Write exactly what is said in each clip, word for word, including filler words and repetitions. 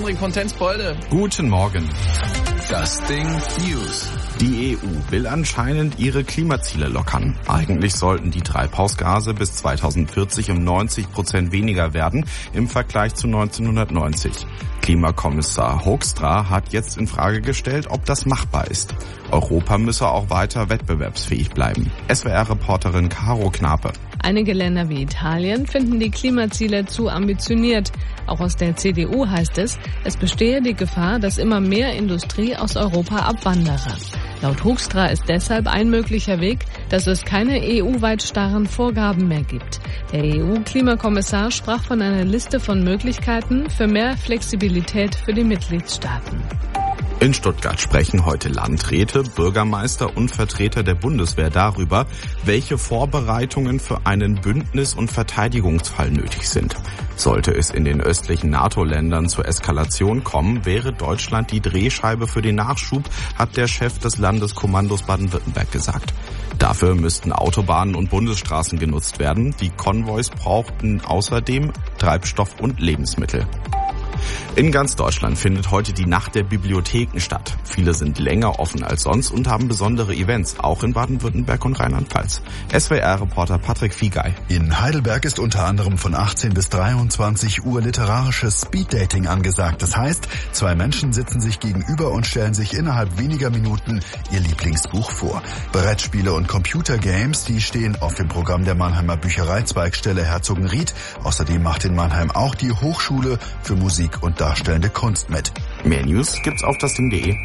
Hendrik von Tenzpolde. Guten Morgen. Das Ding News. Die E U will anscheinend ihre Klimaziele lockern. Eigentlich sollten die Treibhausgase bis zweitausendvierzig um neunzig Prozent weniger werden im Vergleich zu neunzehnhundertneunzig. Klimakommissar Hoekstra hat jetzt in Frage gestellt, ob das machbar ist. Europa müsse auch weiter wettbewerbsfähig bleiben. S W R-Reporterin Caro Knape. Einige Länder wie Italien finden die Klimaziele zu ambitioniert. Auch aus der C D U heißt es, es bestehe die Gefahr, dass immer mehr Industrie aus Europa abwandere. Laut Hoekstra ist deshalb ein möglicher Weg, dass es keine E U-weit starren Vorgaben mehr gibt. Der E U-Klimakommissar sprach von einer Liste von Möglichkeiten für mehr Flexibilität für die Mitgliedstaaten. In Stuttgart sprechen heute Landräte, Bürgermeister und Vertreter der Bundeswehr darüber, welche Vorbereitungen für einen Bündnis- und Verteidigungsfall nötig sind. Sollte es in den östlichen NATO-Ländern zur Eskalation kommen, wäre Deutschland die Drehscheibe für den Nachschub, hat der Chef des Landeskommandos Baden-Württemberg gesagt. Dafür müssten Autobahnen und Bundesstraßen genutzt werden. Die Konvois brauchten außerdem Treibstoff und Lebensmittel. In ganz Deutschland findet heute die Nacht der Bibliotheken statt. Viele sind länger offen als sonst und haben besondere Events, auch in Baden-Württemberg und Rheinland-Pfalz. S W R-Reporter Patrick Fiegei. In Heidelberg ist unter anderem von achtzehn bis dreiundzwanzig Uhr literarisches Speeddating angesagt. Das heißt, zwei Menschen sitzen sich gegenüber und stellen sich innerhalb weniger Minuten ihr Lieblingsbuch vor. Brettspiele und Computergames, die stehen auf dem Programm der Mannheimer Büchereizweigstelle Herzogenried. Außerdem macht in Mannheim auch die Hochschule für Musik und darstellende Kunst mit. Mehr News gibt's auf das Ding punkt de.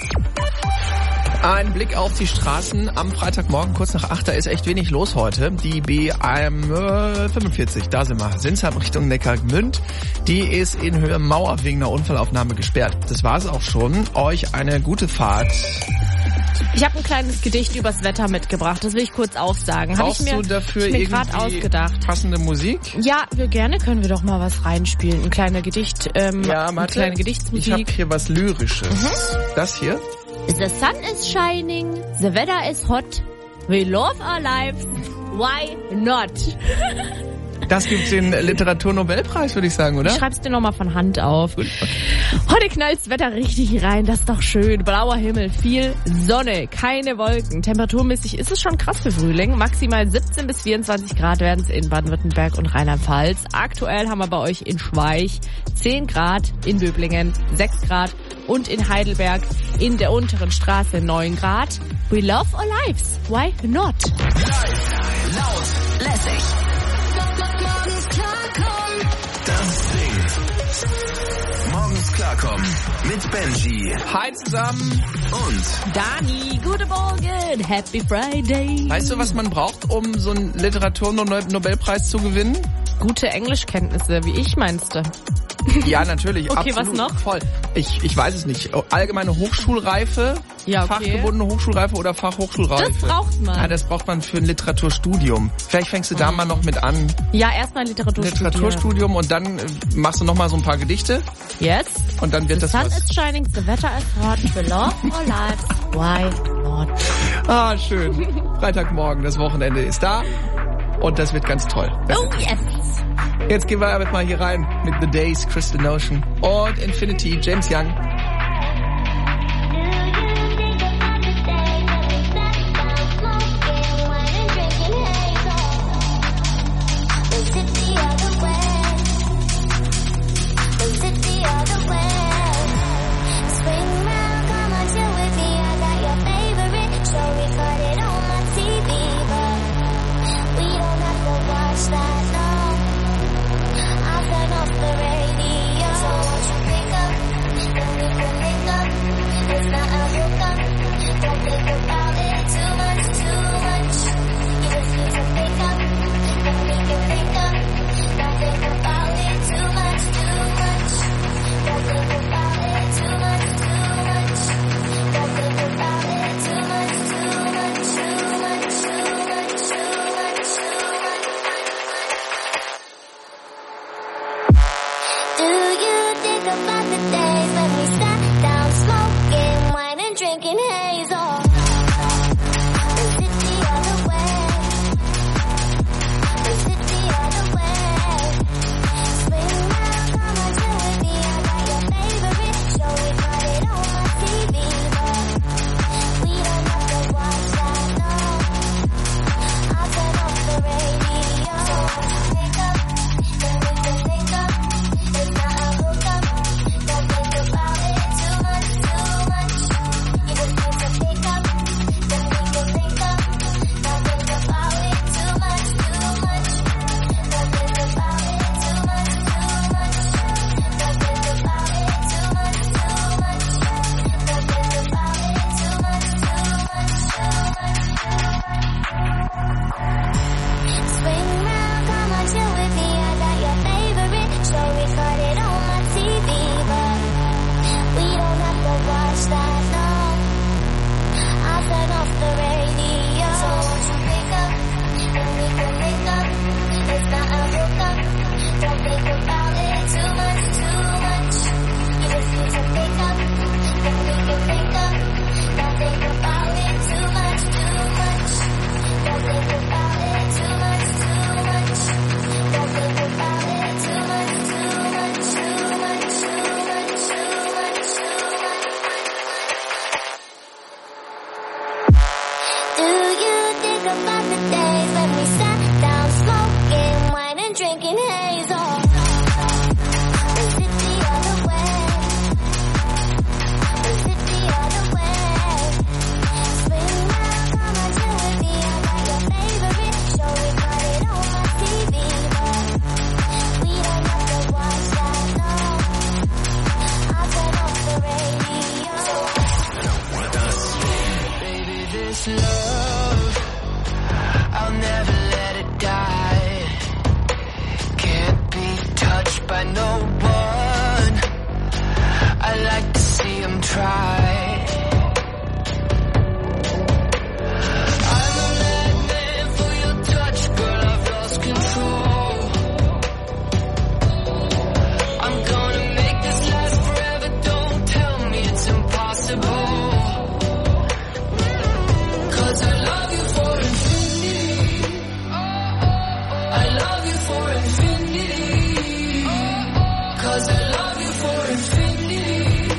Ein Blick auf die Straßen am Freitagmorgen, kurz nach acht, da ist echt wenig los heute. Die B fünfundvierzig, da sind wir, Sinsheim Richtung Neckargemünd, die ist in Höhe Mauer wegen einer Unfallaufnahme gesperrt. Das war's auch schon. Euch eine gute Fahrt. Ich habe ein kleines Gedicht übers Wetter mitgebracht, das will ich kurz aufsagen. Brauchst hab ich mir, du dafür ich mir irgendwie ausgedacht. Passende Musik? Ja, wir gerne können wir doch mal was reinspielen. Ein kleiner Gedicht, ähm, ja, eine Mathe, kleine Gedichtsmusik. Ich habe hier was Lyrisches. Mhm. Das hier? The sun is shining, the weather is hot, we love our lives, why not? Das gibt den Literaturnobelpreis, würde ich sagen, oder? Ich schreib's dir nochmal von Hand auf. Gut, okay. Heute knallt's Wetter richtig rein, das ist doch schön. Blauer Himmel, viel Sonne, keine Wolken. Temperaturmäßig ist es schon krass für Frühling. Maximal siebzehn bis vierundzwanzig Grad werden es in Baden-Württemberg und Rheinland-Pfalz. Aktuell haben wir bei euch in Schweich zehn Grad, in Böblingen sechs Grad und in Heidelberg in der unteren Straße neun Grad. We love our lives, why not? Live, laut, lässig. Das Ding. Morgens klarkommen mit Benji. Hi zusammen. Und Dani, guten Morgen, Happy Friday. Weißt du, was man braucht, um so einen Literaturnobelpreis zu gewinnen? Gute Englischkenntnisse, wie ich meinst du? Ja, natürlich. Okay, absolut, was noch? Voll. Ich, ich weiß es nicht. Allgemeine Hochschulreife, Ja, okay. fachgebundene Hochschulreife oder Fachhochschulreife? Das braucht man. Ja, das braucht man für ein Literaturstudium. Vielleicht fängst du da mal noch mit an. Ja, erstmal Literaturstudium. Literaturstudium und dann äh, machst du noch mal so ein paar Gedichte Jetzt? und dann wird The das sun was. is shining, the weather is hot, we love our lives, why not? Ah, schön. Freitagmorgen, das Wochenende ist da und das wird ganz toll. Oh yes! Jetzt gehen wir aber mal hier rein mit The Days, Crystal Notion und Infinity, James Young. Off the radio, so won't you pick up? this love, I'll never let it die. Can't be touched by no one, I like to see him try. I'm a madman for your touch, girl, I've lost control. I'm gonna make this last forever, don't tell me it's impossible. Cause I love you for infinity, I love you for infinity, cause I love you for infinity,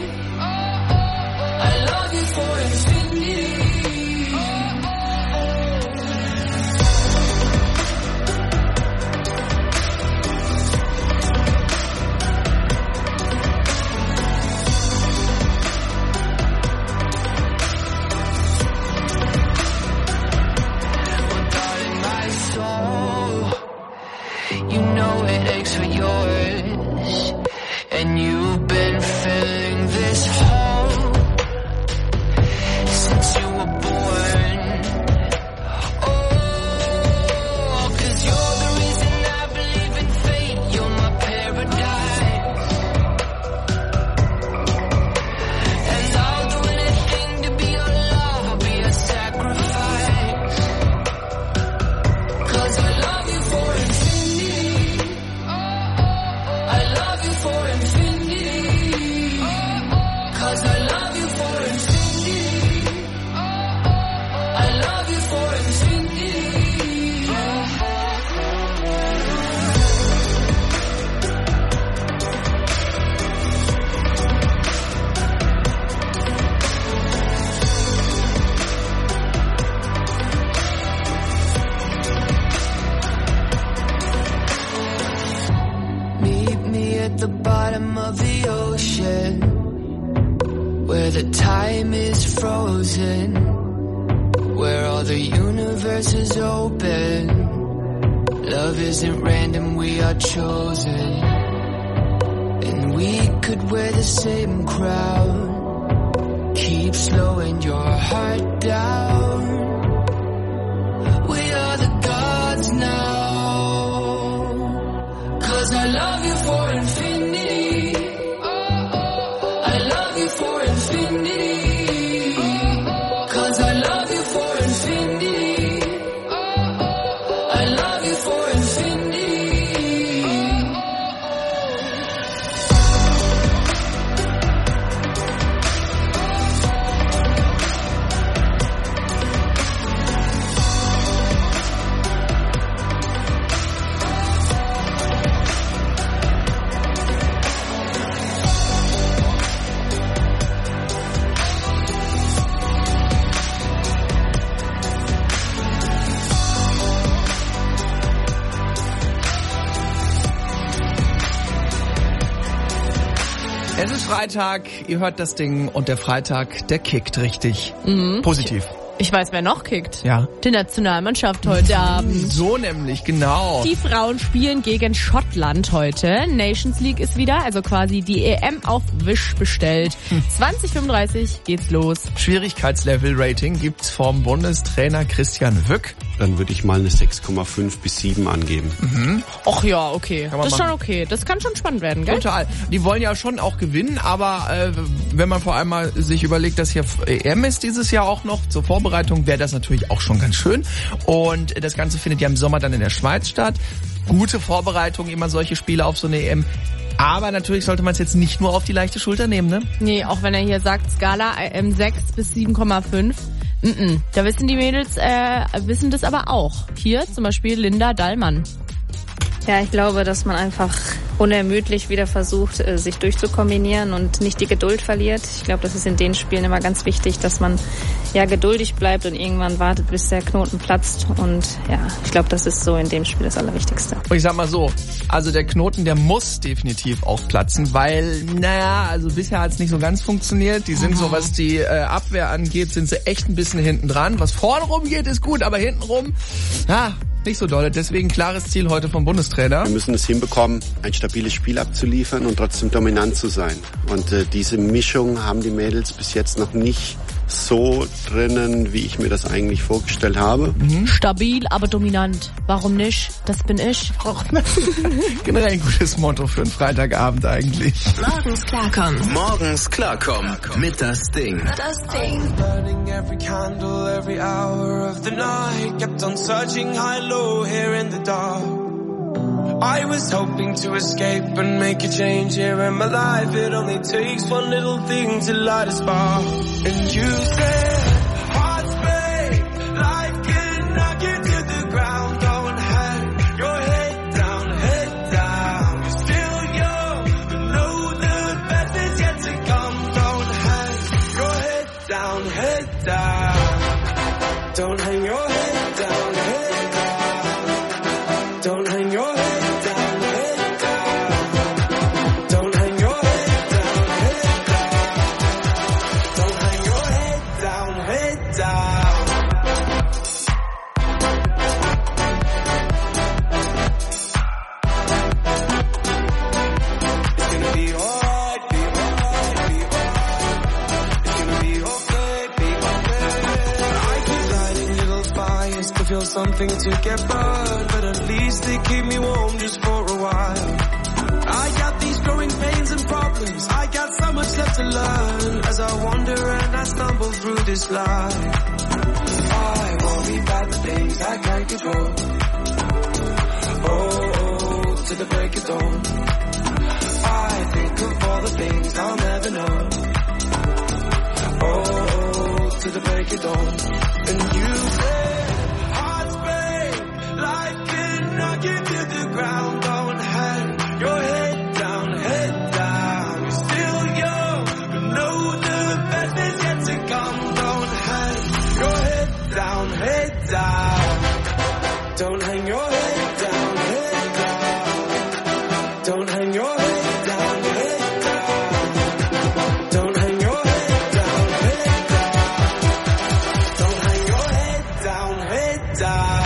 I love you for infinity. You know it aches for yours, and you've been filling this hole since you were born. Oh, cause you're the reason I believe in fate, you're my paradise. And I'll do anything to be your love, I'll be a sacrifice. Cause I love you for infinity, I love you for infinity, cause I love you for infinity, I love you for infinity. Meet me at the bottom of the ocean, where the time is frozen, where all the universe is open. Love isn't random, we are chosen. And we could wear the same crown, keep slowing your heart down. We are the gods now. Cause I love you for infinity, I love you for infinity, cause I love you for infinity, I love you for infinity. Es ist Freitag, ihr hört das Ding und der Freitag, der kickt richtig. Mhm. Positiv. Ich weiß, wer noch kickt. Ja. Die Nationalmannschaft heute Abend. So nämlich, genau. Die Frauen spielen gegen Schottland heute. Nations League ist wieder, also quasi die E M auf Wish bestellt. Hm. zwanzig fünfunddreißig geht's los. Schwierigkeitslevel-Rating gibt's vom Bundestrainer Christian Wück. Dann würde ich mal eine sechs Komma fünf bis sieben angeben. Mhm. Ach ja, okay. Kann man Das ist machen. schon okay. Das kann schon spannend werden, gell? Total. Die wollen ja schon auch gewinnen, aber äh, wenn man vor allem mal sich überlegt, dass hier E M ist dieses Jahr auch noch zur Vorbereitung, wäre das natürlich auch schon ganz schön. Und das Ganze findet ja im Sommer dann in der Schweiz statt. Gute Vorbereitung, immer solche Spiele auf so eine E M. Aber natürlich sollte man es jetzt nicht nur auf die leichte Schulter nehmen, ne? Nee, auch wenn er hier sagt, Skala ähm, sechs bis sieben Komma fünf. Mm-mm. Da wissen die Mädels, äh, wissen das aber auch. Hier zum Beispiel Linda Dallmann. Ja, ich glaube, dass man einfach unermüdlich wieder versucht, sich durchzukombinieren und nicht die Geduld verliert. Ich glaube, das ist in den Spielen immer ganz wichtig, dass man ja geduldig bleibt und irgendwann wartet, bis der Knoten platzt. Und ja, ich glaube, das ist so in dem Spiel das Allerwichtigste. Und ich sag mal so, also der Knoten, der muss definitiv auch platzen, weil, naja, also bisher hat es nicht so ganz funktioniert. Die sind mhm. so, was die äh, Abwehr angeht, sind sie echt ein bisschen hinten dran. Was vorne rum geht, ist gut, aber hinten rum, ja, nicht so doll. Deswegen klares Ziel heute vom Bundestrainer. Wir müssen es hinbekommen, ein stabiles Spiel abzuliefern und trotzdem dominant zu sein. Und äh, diese Mischung haben die Mädels bis jetzt noch nicht so drinnen, wie ich mir das eigentlich vorgestellt habe. Mhm. Stabil, aber dominant. Warum nicht? Das bin ich. Generell ein gutes Motto für einen Freitagabend eigentlich. Morgens klarkommen. Morgens klarkommen. Mit das Ding. Das Ding. Burning every candle, every hour of the night. Kept on searching high, low, here in the dark. I was hoping to escape and make a change here in my life. It only takes one little thing to light a spark. And you said, hearts break, life can knock you to the ground. Don't hang your head down, head down. You're still young, but know the best is yet to come. Don't hang your head down, head down. Don't hang your head down, head down. Don't hang your head. Feel something to get burned, but at least they keep me warm just for a while. I got these growing pains and problems, I got so much left to learn as I wander and I stumble through this life. I worry about the things I can't control. Oh, oh, to the break of dawn. I think of all the things I'll never know. Oh, oh, to the break of dawn. And you say life can knock you to the ground. Don't hang your head down, head down. You're still young, but know the best is yet to come. Don't hang your head down, head down. Don't hang your head down, head down. Don't hang your head down, head down. Don't hang your head down, head down. Don't hang your head down, head down.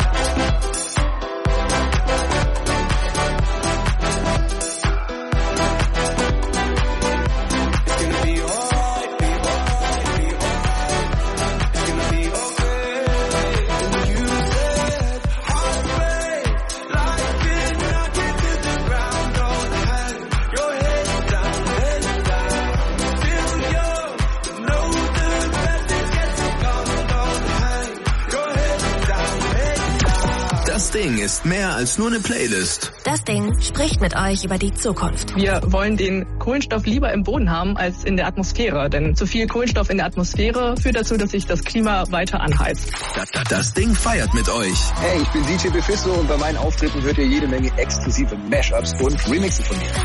Das Ding ist mehr als nur eine Playlist. Das Ding spricht mit euch über die Zukunft. Wir wollen den Kohlenstoff lieber im Boden haben als in der Atmosphäre. Denn zu viel Kohlenstoff in der Atmosphäre führt dazu, dass sich das Klima weiter anheizt. Das Ding feiert mit euch. Hey, ich bin D J Befisto und bei meinen Auftritten hört ihr jede Menge exklusive Mashups und Remixe von mir.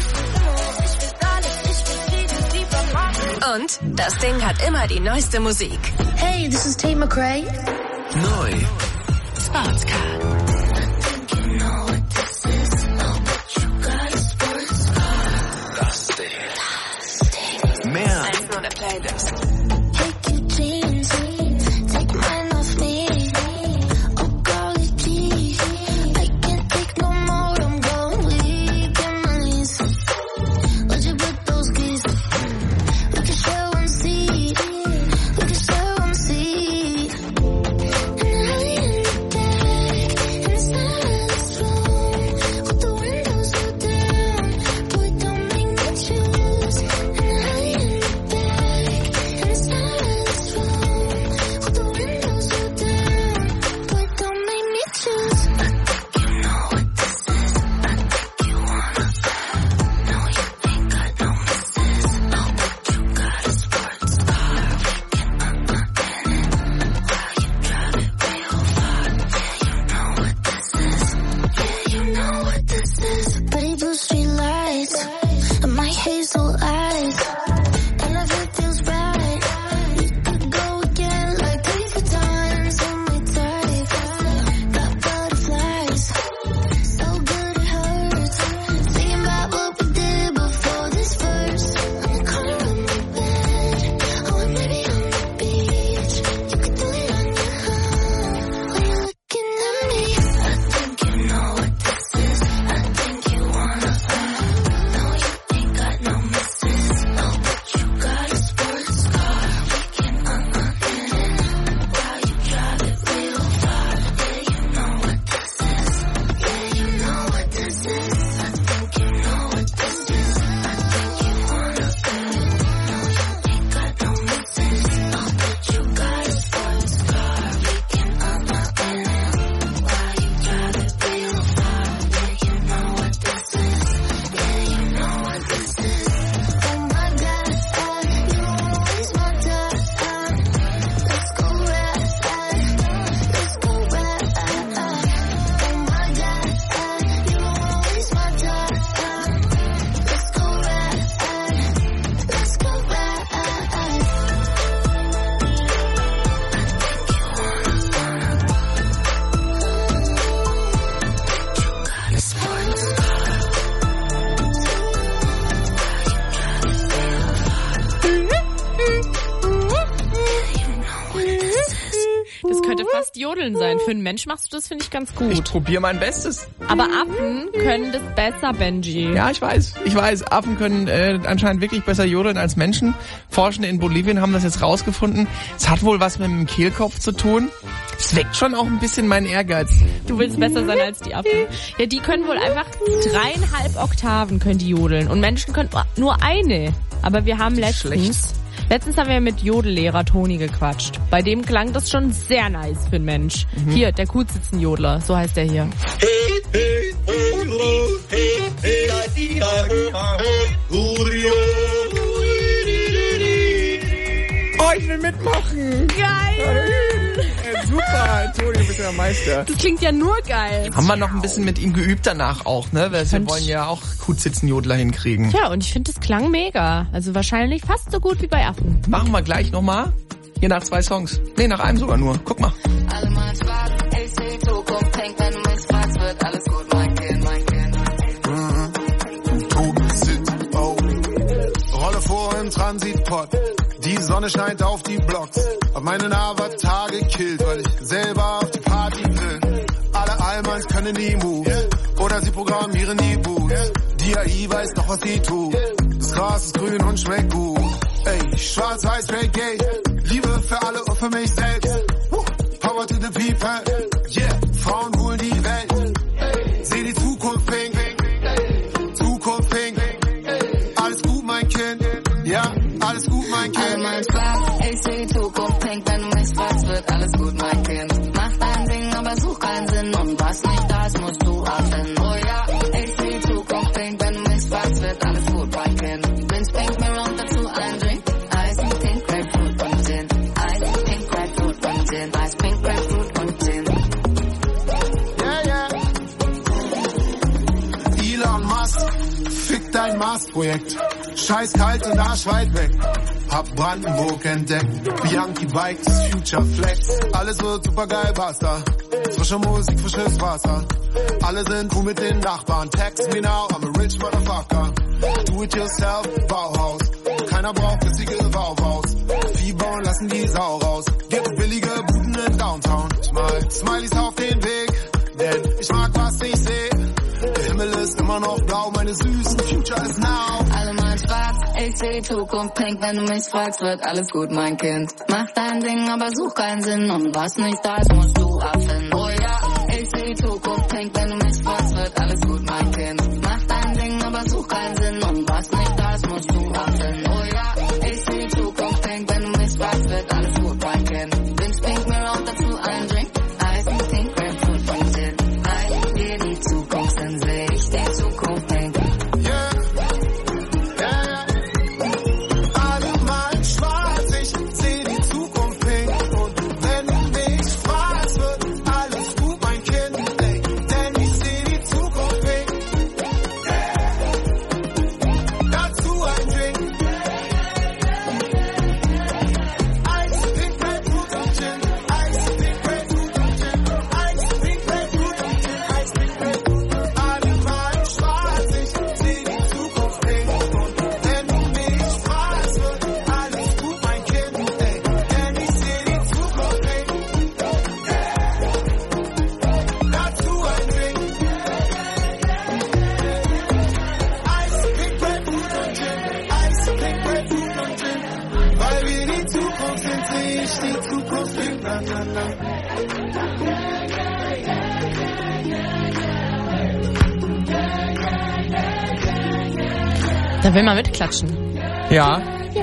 Und das Ding hat immer die neueste Musik. Hey, this is Tate McRae. Neu. Sportscar. Das Ding. Mehr als nur eine Playlist. fast Jodeln sein. Für einen Mensch machst du das, finde ich, ganz gut. Ich probiere mein Bestes. Aber Affen können das besser, Benji. Ja, ich weiß. Ich weiß. Affen können äh, anscheinend wirklich besser jodeln als Menschen. Forschende in Bolivien haben das jetzt rausgefunden. Es hat wohl was mit dem Kehlkopf zu tun. Es weckt schon auch ein bisschen meinen Ehrgeiz. Du willst besser sein als die Affen. Ja, die können wohl einfach dreieinhalb Oktaven können die jodeln. Und Menschen können nur eine. Aber wir haben letztens... Schlecht. Letztens haben wir mit Jodellehrer Toni gequatscht. Bei dem klang das schon sehr nice für einen Mensch. Mhm. Hier, der Kuhsitzenjodler, so heißt er hier. Oh, ich will mitmachen. Geil. Ja, super, Toni, du bist ja der Meister. Das klingt ja nur geil. Haben wir noch ein bisschen mit ihm geübt danach auch, ne? Weil wir wollen ja auch Kuhsitzenjodler hinkriegen. Ja, und ich finde, das klang mega. Also wahrscheinlich fast so gut wie bei Affen. Machen wir gleich nochmal. Hier nach zwei Songs. Nee, nach einem sogar nur. Guck mal. Alle mal schwarz, ich seh Zukunft, hängt, wenn du mich fragst, wird alles gut, mein Kind, mein Kind. Mhm. Todensitz, oh. Rolle vor im Transitpot. Die Sonne scheint auf die Blocks. Hab meinen Avatar gekillt, weil ich selber auf die Party will. Alle Allmanns können die Moves. Oder sie programmieren die Boots. Die A I weiß doch, was sie tut. Das Gras ist grün und schmeckt gut. Ey, schwarz-weiß Reggae. Liebe für alle und für mich selbst. Power to the people. Yeah, Frauen holen die Welt. Seh die Zukunft pink. Zukunft pink. Alles gut, mein Kind. Ja, alles gut, mein Kind. All mein Spaß, ich seh die Zukunft pink. Wenn du mich fragst, wird alles gut, mein Kind. Mach dein Ding, aber such keinen Sinn. Und was nicht da ist, musst du erfinden. Oh ja, ich seh die Zukunft pink. Wenn du mich fragst, wird alles gut, mein Kind. Bin's pink, mir rund dazu ein Drink. Eis, Pink, Grapefruit und Gin. Eis, Pink, Grapefruit und Gin. Eis, Pink, Grapefruit und Gin. Yeah, yeah. Elon Musk, fick dein Mars-Projekt. Scheiß kalt und Arsch weit weg. Hab Brandenburg entdeckt. Bianchi Bikes, Future Flex. Alles wird super geil, basta. Frische Musik, frisches Wasser. Alle sind cool mit den Nachbarn. Text me now, I'm a rich motherfucker. Do it yourself, Bauhaus. Keiner braucht riesige Bauhaus. Vieh bauen, lassen die Sau raus. Gibt billige Buden in Downtown. Ich mal Smileys auf den Weg, denn ich mag, was ich seh. Der Himmel ist immer noch blau, meine süßen Future is now. Alle mal schwarz, ich seh die Zukunft pink. Wenn du mich fragst, wird alles gut, mein Kind. Mach dein Ding, aber such keinen Sinn. Und was nicht da ist, musst du erfinden. Oh ja, ich seh die Zukunft pink. Wenn du mich fragst, wird alles gut, mein Kind. Mach dein Ding, aber such keinen Sinn. Und was nicht da ist, musst du erfinden. Oh ja, ich seh die Zukunft pink. Wenn du mich fragst, wird alles gut, mein Kind. Bin's pink, mir rund dazu ein Drink. Eis, Pink, Grapefruit und Gin. Eis, geh die Zukunft in sich. Ich seh die Zukunft pink. Da will man mitklatschen. Ja.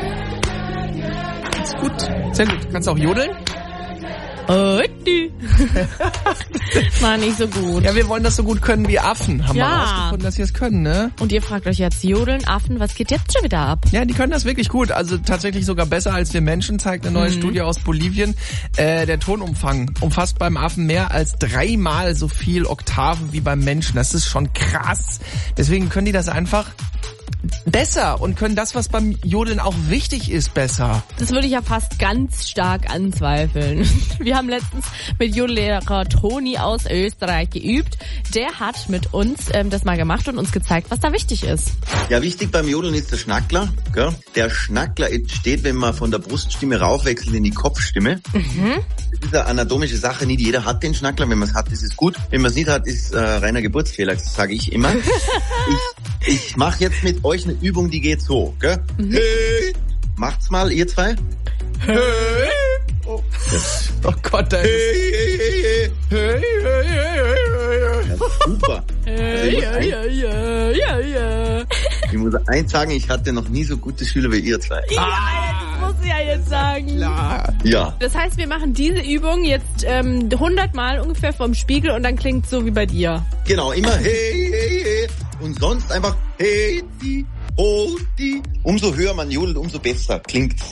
Ist gut. Sehr gut. Kannst du auch jodeln? Oh, die. War nicht so gut. Ja, wir wollen das so gut können wie Affen. Haben ja. wir rausgefunden, dass sie es können, ne? Und ihr fragt euch jetzt, Jodeln, Affen, was geht jetzt schon wieder ab? Ja, die können das wirklich gut. Also tatsächlich sogar besser als wir Menschen, zeigt eine neue mhm. Studie aus Bolivien. Äh, der Tonumfang umfasst beim Affen mehr als dreimal so viel Oktaven wie beim Menschen. Das ist schon krass. Deswegen können die das einfach besser und können das, was beim Jodeln auch wichtig ist, besser. Das würde ich ja fast ganz stark anzweifeln. Wir haben letztens mit Jodellehrer Toni aus Österreich geübt. Der hat mit uns ähm, das mal gemacht und uns gezeigt, was da wichtig ist. Ja, wichtig beim Jodeln ist der Schnackler. Gell? Der Schnackler entsteht, wenn man von der Bruststimme raufwechselt in die Kopfstimme. Mhm. Das ist eine anatomische Sache. Nicht jeder hat den Schnackler. Wenn man es hat, ist es gut. Wenn man es nicht hat, ist äh, reiner Geburtsfehler, das sage ich immer. ich ich mache jetzt mit euch eine Übung, die geht so. Gell? Mhm. Hey. Macht's mal, ihr zwei. Hey. Oh, oh Gott, da ist hey, hey, hey, hey, hey, hey, hey. Ja, super. Hey, also ja, ja, ja, ja. Ich muss eins sagen, ich hatte noch nie so gute Schüler wie ihr zwei. Ja, das muss ich ja jetzt sagen. Klar. Ja. Das heißt, wir machen diese Übung jetzt ähm, hundert Mal ungefähr vorm Spiegel und dann klingt es so wie bei dir. Genau, immer hey, hey, hey. Und sonst einfach hey, die, ho, die. Umso höher man jodelt, umso besser klingt's.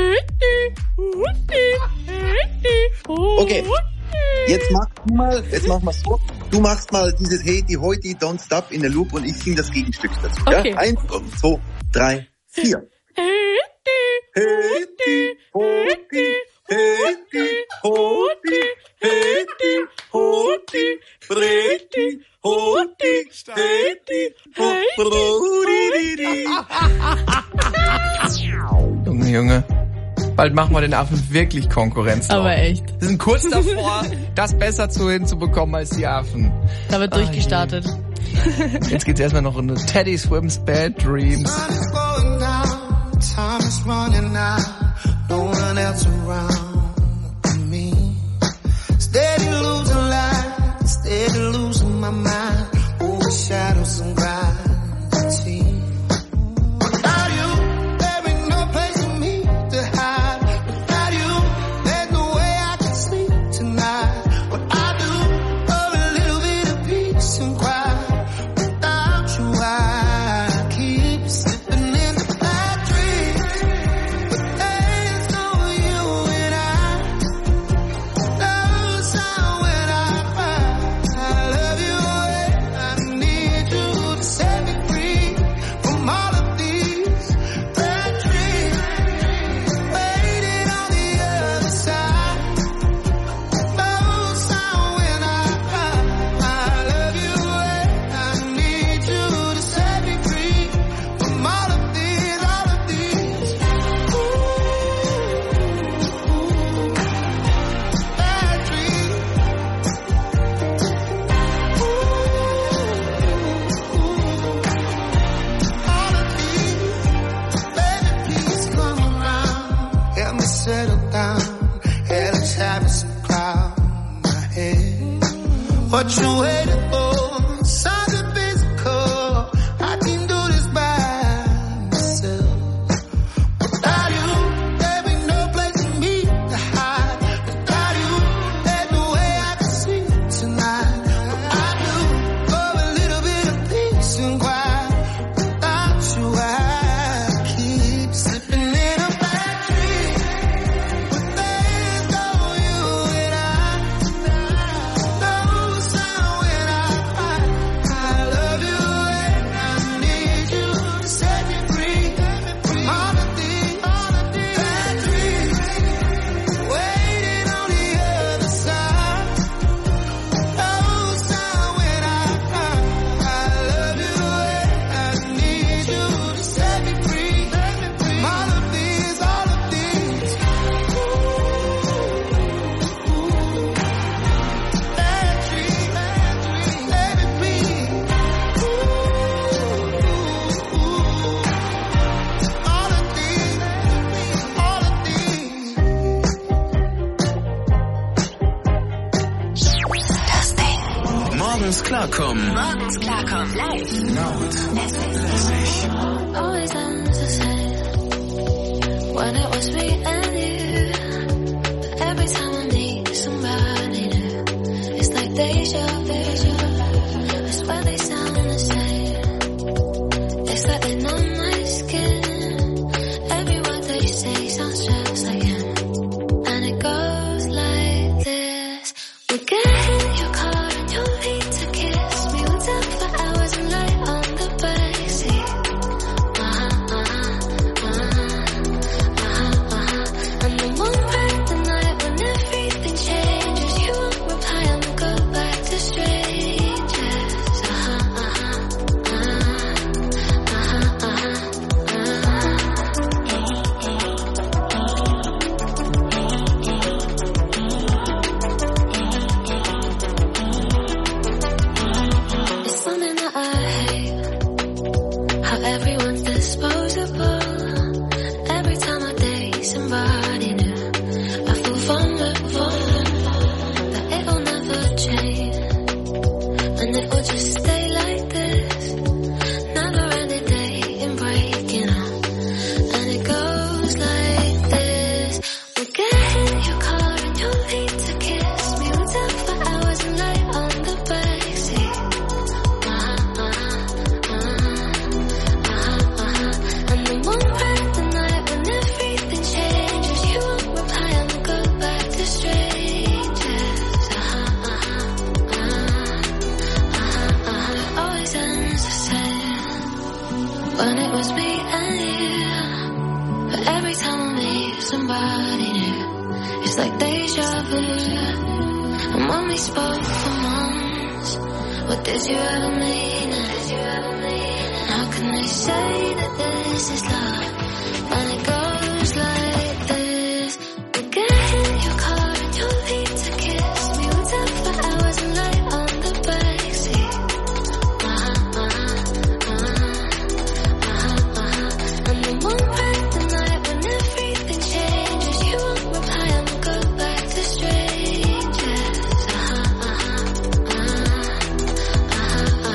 Okay, jetzt mach du mal, jetzt machen wir so. Du machst mal dieses Hey, die, Heute, Don't Stop in der Loop und ich sing das Gegenstück dazu. Okay. Ja? Eins, zwei, drei, vier. Hey, die, Heute, hey, die, Heute, hey, die, Heute, Breti, Hoti, Steti, Junge, Junge. Bald machen wir den Affen wirklich Konkurrenz. Aber echt. Wir sind kurz davor, das besser zu hinzubekommen als die Affen. Da wird durchgestartet. Jetzt geht's erstmal noch in Teddy Swims Bad Dreams. Time is running out, no one else around me. Steady losing light, steady losing my mind. Over shadows and gravity. Without you, there ain't no place for me to hide. Without you, there's no way I can sleep tonight. What I do, for a little bit of peace and quiet. Without you, I keep slipping in the bad dreams. But there's no you and I. No sound when I cry. I love you. I need you to set me free from all of these bad dreams. Waiting on the other side. No sound when I cry. I love you. I need you to set me free from all of these, all of these. Ooh, ooh, bad dreams. Help me settle down. Hey, let's have some crown my head. What you waiting for? Something physical. I can do this by myself. Without you, there ain't no place for me to hide. Without you, there's no way I can sleep tonight. What I do for a little bit of peace and quiet. Without you, I keep slipping in a bad dream. But there's no you and I. No sound when I cry. I love you and I need you to set me free from all of these, all of these bad dreams. Waiting on the other side. No sound when I cry. I love you and I need you to set me free from all of these, all of these. Bad dreams, bad dreams, let it be. All of these, all of these. Morgens klarkommen. Morgens klarkommen. Live. Always ends the same when it was me and you. But every time I meet somebody new, it's like deja vu. I swear they sound the same. It's like they numb my skin. Every word they say sounds just like him. And it goes like this. We get in your car and you'll need to kiss me. We'll talk for hours and lie on the backseat. somebody new. I feel fonder, fonder, that it'll never change, and it will just stay like this. Never ending day in breaking up, and it goes like this. We'll get in your car and you'll need to kiss me. We'll talk for hours and lay on the backseat. Uh-huh, uh-huh, uh-huh, uh-huh, uh-huh. And then one bright the night when everything changes, you won't reply and we'll go back to strangers. Uh-huh, uh-huh, uh-huh, uh-huh, uh-huh. Always ends the same when it was me and you. But every time I meet somebody new, it's like deja vu. And when we spoke for months, what did you ever mean? And how can they say that this is love when it goes like this? We'll get in your car and you'll need to kiss me. We'll talk for hours and lay on the backseat. Uh-huh, uh-huh, uh-huh, uh-huh, uh-huh. And then one bright the night when everything changes, you won't reply and we'll go back to strangers. Uh-huh, uh-huh, uh-huh,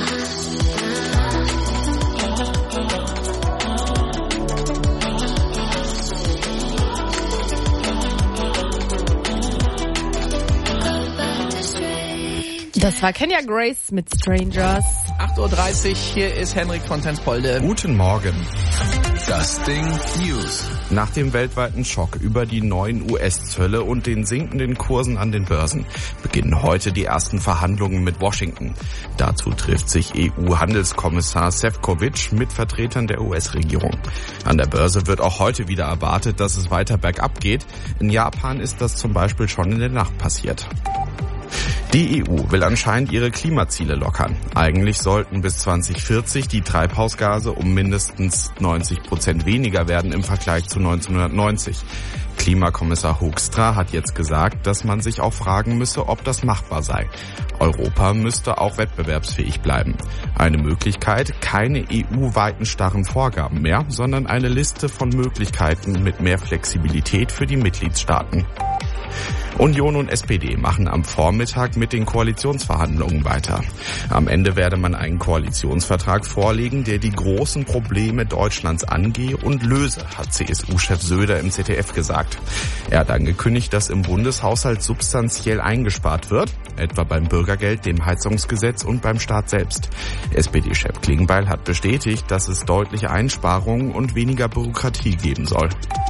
Das war Kenya Grace mit Strangers. acht Uhr dreißig, hier ist Henrik von Tenspolde. Guten Morgen. Das Ding News. Nach dem weltweiten Schock über die neuen U S-Zölle und den sinkenden Kursen an den Börsen beginnen heute die ersten Verhandlungen mit Washington. Dazu trifft sich E U-Handelskommissar Šefčovič mit Vertretern der U S-Regierung. An der Börse wird auch heute wieder erwartet, dass es weiter bergab geht. In Japan ist das zum Beispiel schon in der Nacht passiert. Die E U will anscheinend ihre Klimaziele lockern. Eigentlich sollten bis zwanzig vierzig die Treibhausgase um mindestens neunzig Prozent weniger werden im Vergleich zu neunzehnhundertneunzig. Klimakommissar Hoekstra hat jetzt gesagt, dass man sich auch fragen müsse, ob das machbar sei. Europa müsste auch wettbewerbsfähig bleiben. Eine Möglichkeit, keine E U-weiten starren Vorgaben mehr, sondern eine Liste von Möglichkeiten mit mehr Flexibilität für die Mitgliedstaaten. Union und S P D machen am Vormittag mit den Koalitionsverhandlungen weiter. Am Ende werde man einen Koalitionsvertrag vorlegen, der die großen Probleme Deutschlands angehe und löse, hat C S U-Chef Söder im Z D F gesagt. Er hat angekündigt, dass im Bundeshaushalt substanziell eingespart wird, etwa beim Bürgergeld, dem Heizungsgesetz und beim Staat selbst. S P D-Chef Klingbeil hat bestätigt, dass es deutliche Einsparungen und weniger Bürokratie geben soll.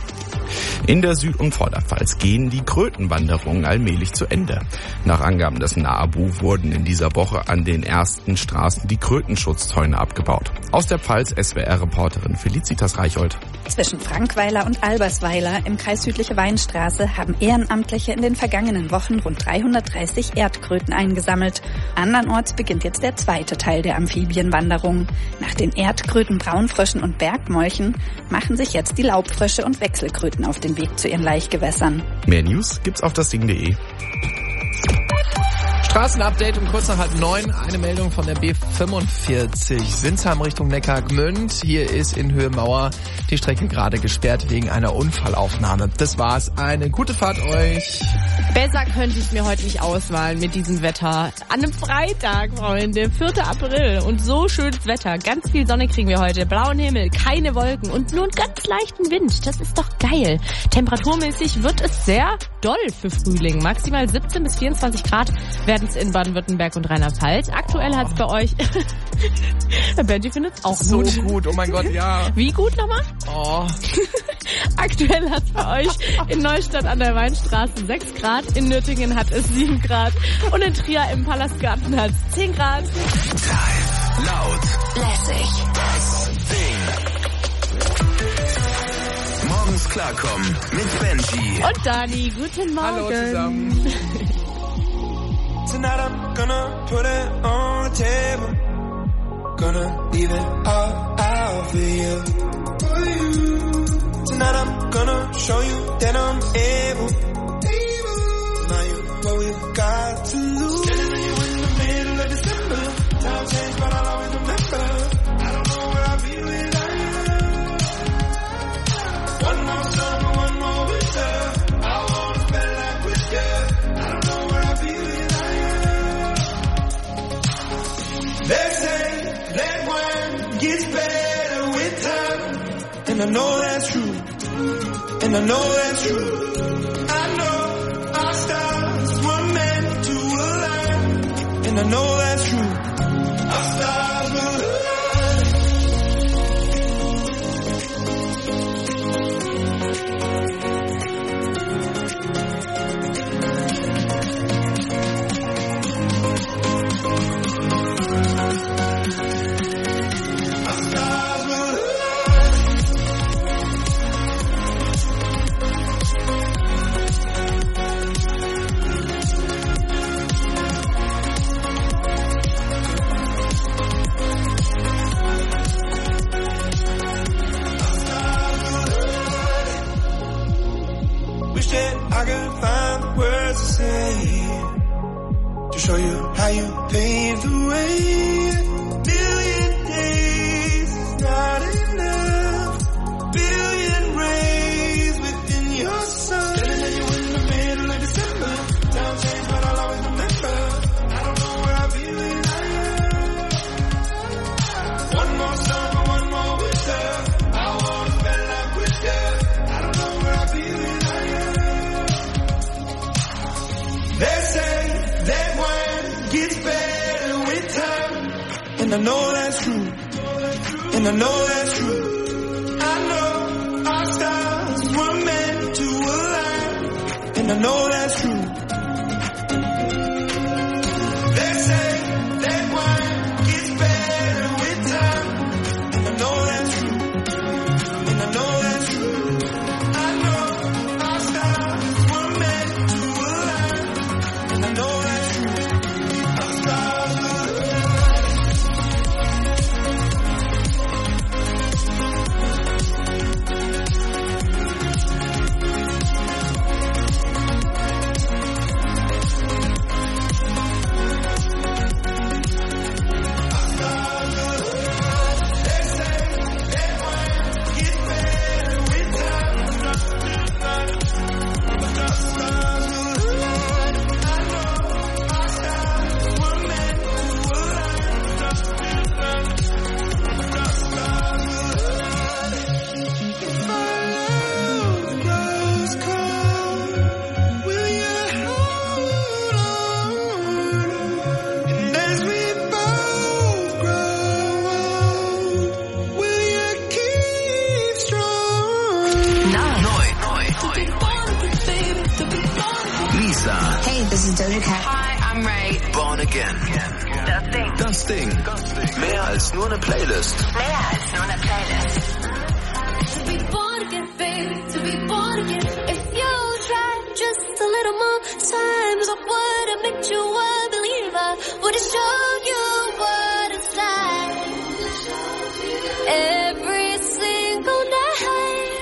In der Süd- und Vorderpfalz gehen die Krötenwanderungen allmählich zu Ende. Nach Angaben des NABU wurden in dieser Woche an den ersten Straßen die Krötenschutzzäune abgebaut. Aus der Pfalz S W R-Reporterin Felicitas Reicholt. Zwischen Frankweiler und Albersweiler im Kreis Südliche Weinstraße haben Ehrenamtliche in den vergangenen Wochen rund dreihundertdreißig Erdkröten eingesammelt. Andernorts beginnt jetzt der zweite Teil der Amphibienwanderung. Nach den Erdkröten, Braunfröschen und Bergmolchen machen sich jetzt die Laubfrösche und Wechselkröten auf den Weg zu ihren Laichgewässern. Mehr News gibt's auf das Ding punkt de. Straßenupdate um kurz nach halb neun. Eine Meldung von der B fünfundvierzig. Sinsheim Richtung Neckargmünd. Hier ist in Höhe Mauer die Strecke gerade gesperrt wegen einer Unfallaufnahme. Das war's. Eine gute Fahrt euch. Besser könnte ich mir heute nicht ausmalen mit diesem Wetter. An einem Freitag, Freunde, vierter April und so schönes Wetter. Ganz viel Sonne kriegen wir heute, blauen Himmel, keine Wolken und nur einen ganz leichten Wind. Das ist doch geil. Temperaturmäßig wird es sehr doll für Frühling. Maximal siebzehn bis vierundzwanzig Grad werden es in Baden-Württemberg und Rheinland-Pfalz. Aktuell hat es bei euch... Benji findet es auch so gut. So gut, oh mein Gott, ja. Wie gut nochmal? Oh. Aktuell hat es bei euch in Neustadt an der Weinstraße sechs Grad, in Nürtingen hat es sieben Grad und in Trier im Palastgarten hat es zehn Grad. Live, laut, lässig. Das Ding. Morgens klarkommen mit Benji. Und Dani, guten Morgen. Hallo zusammen. Tonight I'm gonna put it on the table. Gonna leave it all out for you. For you. Tonight I'm gonna show you that I'm able. Able. Now you what we've got to lose. Standing with you in the middle of December. Time change, but I'll always remember. I don't know where I'll be without you. One more summer, one more and I know that's true. I know our stars were meant to align, and I know that's true. Our stars will align. I could find the words to say to show you how you paved the way. Billion days is not enough. Billion rays within your sun. Standing at you in the middle of December. Time change, but I'll always remember. I don't know where I'll be when I am. One more summer, one more winter. I wanna spend life with you. I don't know where I'll be when I am. They say that wine gets better with time, and I know that's true, and I know that's true. I know our stars were meant to align, and I know that's true. They say that wine gets better with time, and I know that's true, and I know that's true. I know our stars were meant to align. I know that's true. Our stars will Das Ding. Mehr als nur eine Playlist. Mehr als nur eine Playlist. To be born again, baby, to be born again. If you try just a little more times, I would have made you a believer. Would have showed you what it's like. Every single night.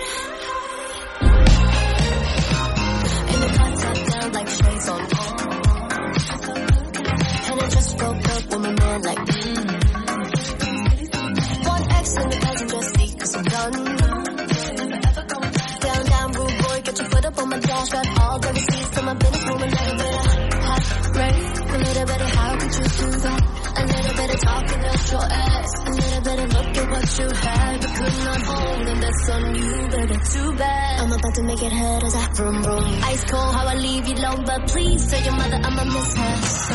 And the lights are down like shades on. And I just broke up with my man like mm. One X and it doesn't just leave cause I'm done. Down, down, rude boy, get your foot up on my dash. Got all the receipts to my business room. A little bit of hot race, a little bit of how could you do that? A little bit of talking out your ass, a little bit of look at what you had but could not hold, and that's on you, baby, too bad. I'm about to make it hurt as I vroom vroom. Ice cold how I leave you alone, but please tell your mother I'ma miss her so.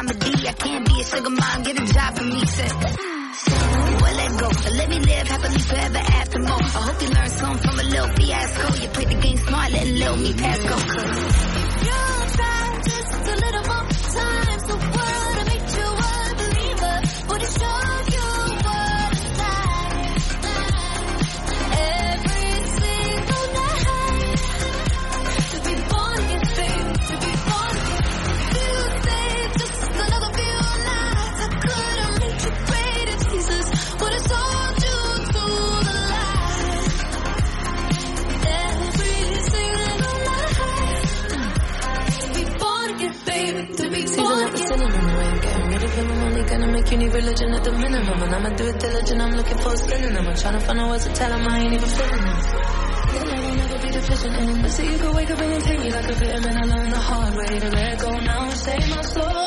Sugar mom, get a job for me, said. Well, let go, let me live happily I hope you learn something from a little fiasco. You played the game smart, letting little me pass go. You tried just a little more time. So what to make you a believer? Would it show you what it's like? Every single night. To be born again, baby, to be born again. You saved just another few lives. I could have made you greater, Jesus. What it's all due to the light. Every single night. To be born again, baby, to be born again. Getting rid of him, I'm only gonna make you need religion at the minimum. And I'ma do it diligent, I'm looking for a synonym. I'm trying to find a way to tell him I ain't even feeling him. Then I will never be deficient in. But see, you could wake up and take me like a vitamin. I learned the hard way to let go now and save my soul.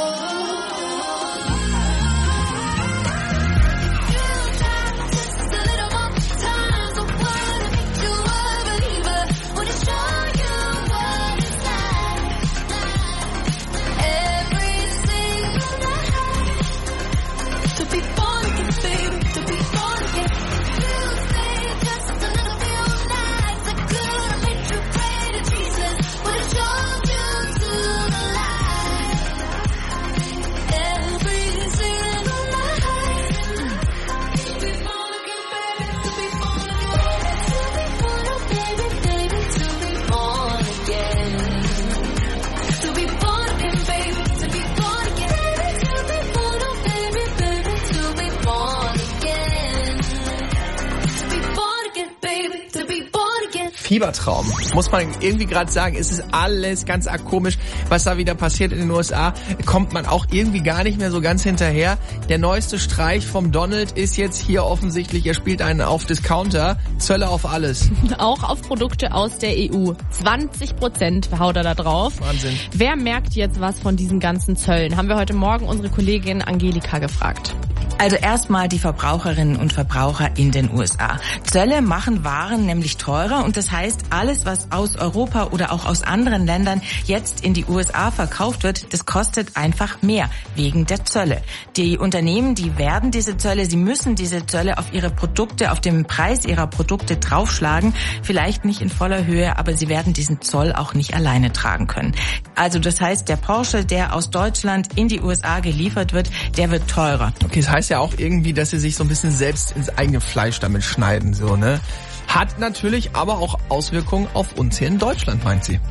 Fiebertraum, muss man irgendwie gerade sagen. Es ist alles ganz arg komisch, was da wieder passiert in den U S A. Kommt man auch irgendwie gar nicht mehr so ganz hinterher. Der neueste Streich vom Donald ist jetzt hier offensichtlich, er spielt einen auf Discounter, Zölle auf alles. Auch auf Produkte aus der E U. zwanzig Prozent haut er da drauf. Wahnsinn. Wer merkt jetzt was von diesen ganzen Zöllen? Haben wir heute Morgen unsere Kollegin Angelika gefragt. Also erstmal die Verbraucherinnen und Verbraucher in den U S A. Zölle machen Waren nämlich teurer und das heißt, alles, was aus Europa oder auch aus anderen Ländern jetzt in die U S A verkauft wird, das kostet einfach mehr wegen der Zölle. Die Unternehmen, die werden diese Zölle, sie müssen diese Zölle auf ihre Produkte, auf den Preis ihrer Produkte draufschlagen. Vielleicht nicht in voller Höhe, aber sie werden diesen Zoll auch nicht alleine tragen können. Also das heißt, der Porsche, der aus Deutschland in die U S A geliefert wird, der wird teurer. Okay, das heißt ja auch irgendwie, dass sie sich so ein bisschen selbst ins eigene Fleisch damit schneiden, so, ne? Hat natürlich aber auch Auswirkungen auf uns hier in Deutschland, meint sie.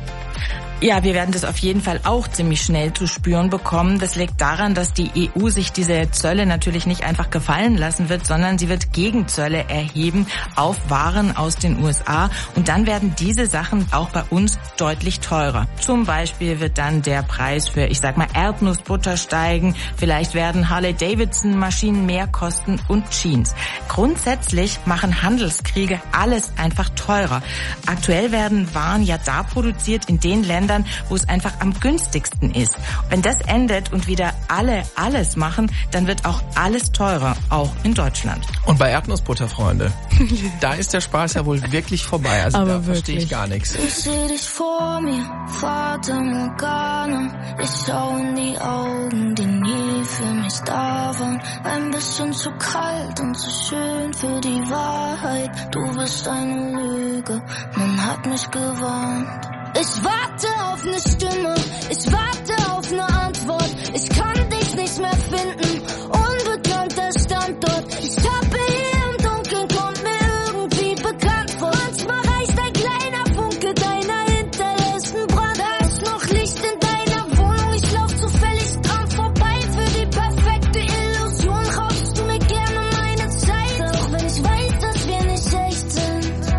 Ja, wir werden das auf jeden Fall auch ziemlich schnell zu spüren bekommen. Das liegt daran, dass die E U sich diese Zölle natürlich nicht einfach gefallen lassen wird, sondern sie wird Gegenzölle erheben auf Waren aus den U S A. Und dann werden diese Sachen auch bei uns deutlich teurer. Zum Beispiel wird dann der Preis für, ich sag mal, Erdnussbutter steigen. Vielleicht werden Harley-Davidson-Maschinen mehr kosten und Jeans. Grundsätzlich machen Handelskriege alles einfach teurer. Aktuell werden Waren ja da produziert in den Ländern, wo es einfach am günstigsten ist. Wenn das endet und wieder alle alles machen, dann wird auch alles teurer, auch in Deutschland. Und bei Erdnussbutter, Freunde, da ist der Spaß ja wohl wirklich vorbei. Also aber da verstehe ich gar nichts. Ich seh dich vor mir, Fata Morgana. Ich schau in die Augen, die nie für mich da waren. Ein bisschen zu kalt und zu schön für die Wahrheit. Du bist eine Lüge, man hat mich gewarnt. Ich warte auf eine Stimme, ich warte auf eine Antwort. Ich kann dich nicht mehr finden, unbekannter Standort. Ich tappe hier im Dunkeln, kommt mir irgendwie bekannt vor. Manchmal reicht ein kleiner Funke deiner hinterlässten Brand. Da ist noch Licht in deiner Wohnung, ich lauf zufällig dran vorbei. Für die perfekte Illusion raubst du mir gerne meine Zeit. Auch wenn ich weiß, dass wir nicht echt sind.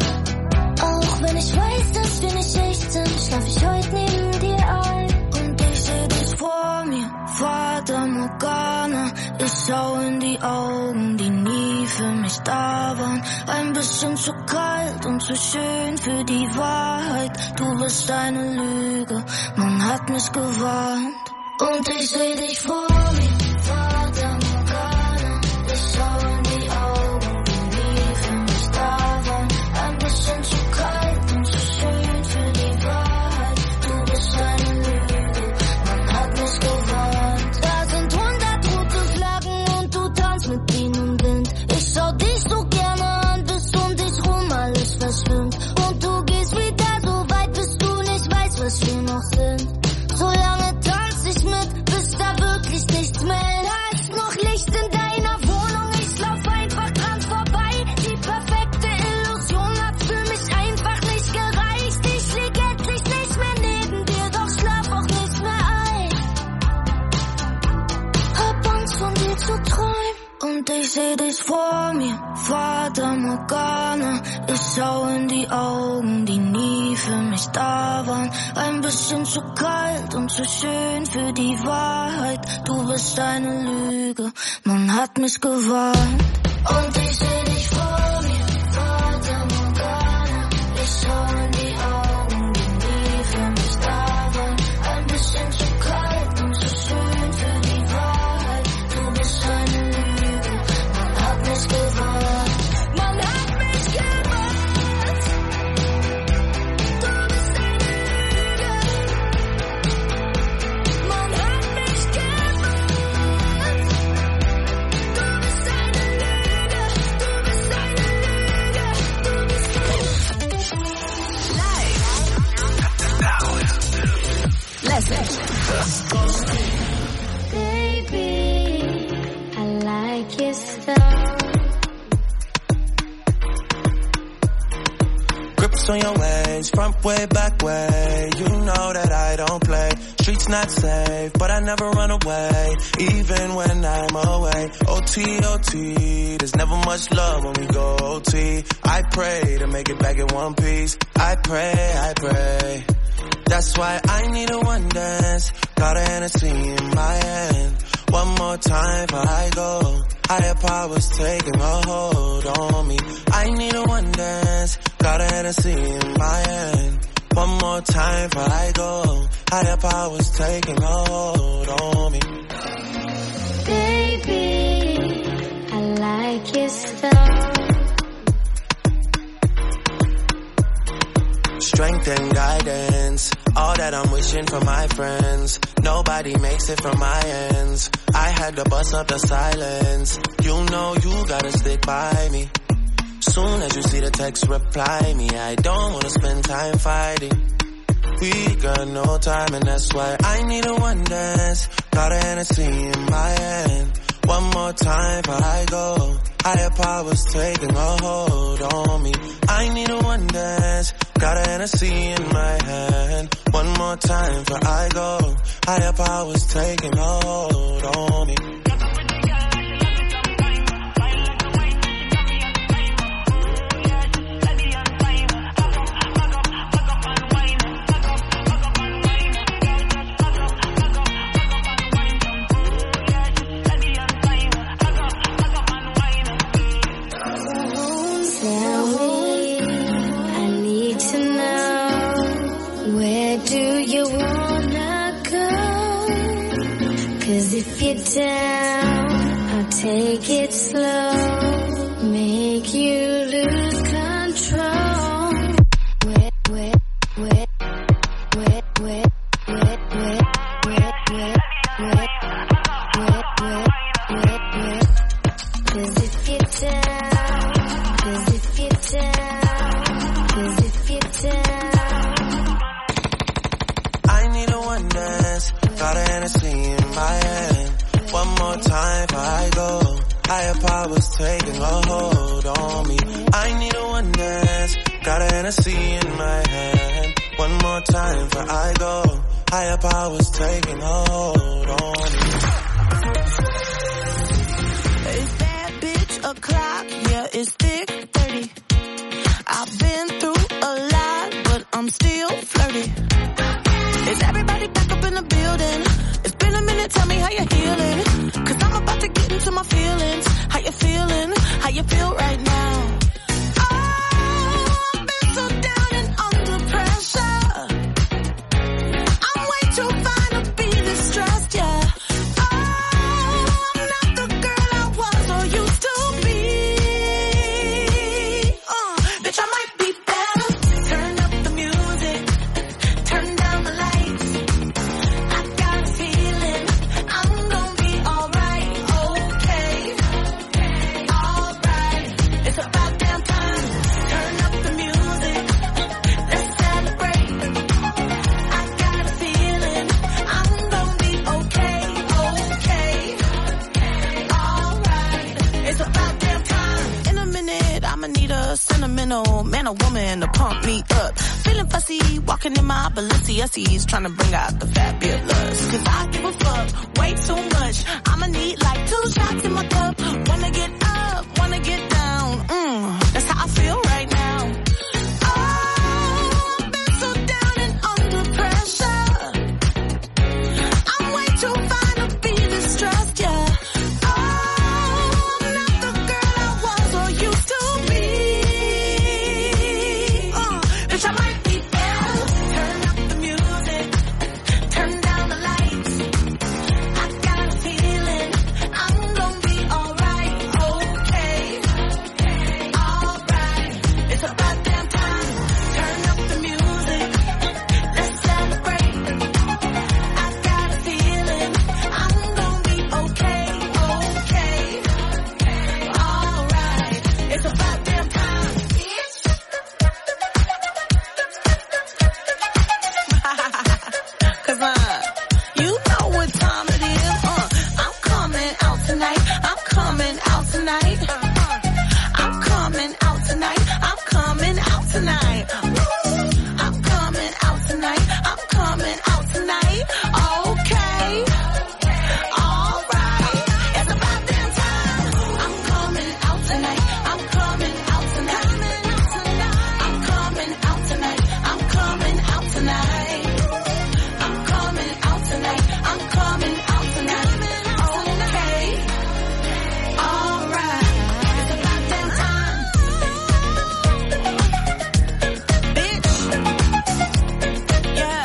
Auch wenn ich weiß, dass wir nicht echt sind, schlaf ich heute neben dir ein. Und ich seh dich vor mir, Fata Morgana. Ich schau in die Augen, die nie für mich da waren. Ein bisschen zu kalt und zu schön für die Wahrheit. Du bist eine Lüge, man hat mich gewarnt. Und ich seh dich vor mir, Fata Morgana. Ich schau in die Augen, die nie für mich da waren. Ein bisschen zu kalt und zu schön für die Wahrheit. Du bist eine Lüge, man hat mich gewarnt. Da sind hundert rote Flaggen und du tanzt mit ihnen im Wind. Ich schau dich so gerne an, bis du seh dich vor mir, Fata Morgana. Ich schau in die Augen, die nie für mich da waren. Ein bisschen zu kalt und zu schön für die Wahrheit. Du bist eine Lüge, man hat mich gewarnt. Und ich seh dich vor mir, Fata Morgana. Ich schau in die Augen, die nie für mich da waren. Ein bisschen zu kalt und zu schön für die Wahrheit. Du bist eine Lüge, man hat mich gewarnt. Man hat mich gewarnt. Du bist eine Lüge. Man hat mich gewarnt. Du bist eine Lüge. Du bist eine Lüge. Du bist live. Baby, I like your style. Grips on your ways, front way, back way. You know that I don't play. Streets not safe, but I never run away, even when I'm away. O T, O T, there's never much love when we go O T. I pray to make it back in one piece. I pray, I pray. That's why I need a one dance. Got a Hennessy in my hand. One more time before I go. Higher powers taking a hold on me. I need a one dance. Got a Hennessy in my hand. One more time before I go. Higher powers taking a hold on me. Baby, I like your style. Strength and guidance, all that I'm wishing for my friends. Nobody makes it from my ends. I had to bust up the silence. You know you gotta stick by me. Soon as you see the text, reply me. I don't wanna spend time fighting. We got no time and that's why I need a one dance. Got a Hennessy in my hand. One more time before I go. Higher powers taking a hold on me. I need a one dance. Got a Hennessy in my hand. One more time before I go. Higher powers taking a hold on me. If you're down, I'll take it slow, make you lose control. Wet, wet, wet, wet, wet, wet, wet, wet, wet, wet, wet, wet, wet, wet. 'Cause if you're down, 'cause if you're down, 'cause if you're down. I need a one dance, got a Hennessy in my hand. One more time before I go. Higher powers taking a hold on me. I need a one dance. Got a Hennessy in my hand. One more time before I go. Higher powers taking a hold on me. It's that bitch o'clock, yeah, it's thick thirty. I've been through a lot, but I'm still flirty. Is everybody back up in the building? It's been a minute, tell me how you're healing. Cause I'm about to get into my feelings. How you feeling? How you feel right now? Oh, I've been so down and under pressure. I'm way too fine to be this stressed, yeah. Oh, I'm not the girl I was or used to be. Uh, bitch, I might be better. Turn up the music. Turn down the lights. I got a feeling I'm gonna be alright, okay, alright. It's about damn time. Turn up the music. Let's celebrate. I got a feeling I'm gonna be okay, okay, alright. It's about damn time. In a minute, I'ma need a sentimental man or woman to pump me up. Feeling fussy, walking in my Balenciennes, trying to bring out the fabulous. Cause I give a fuck way too much. I'ma need like two shots in my cup. Wanna get out up, wanna get down. Mm, that's how I feel right now. Oh, I've been so down and under pressure. I'm way too fine to be distressed, yeah. Oh, I'm not the girl I was or used to be. Uh, bitch, I might be down. Turn up the music, turn down the lights. I got a feeling I'm gonna be alright, okay, alright. It's about damn time. Turn up the music, let's celebrate. I got a feeling I'm gonna be okay, okay, alright. It's about damn time. Cause uh, you know what time it is. Uh, I'm coming out tonight. I'm coming out tonight. I'm coming out tonight. I'm coming out tonight. I'm coming out tonight. I'm coming out tonight. Okay. Alright. It's about damn time. I'm coming out tonight. I'm coming out tonight. I'm coming out tonight. I'm coming out tonight. I'm coming out tonight. I'm coming out tonight. Okay. Alright. It's about damn time. Bitch. Yeah.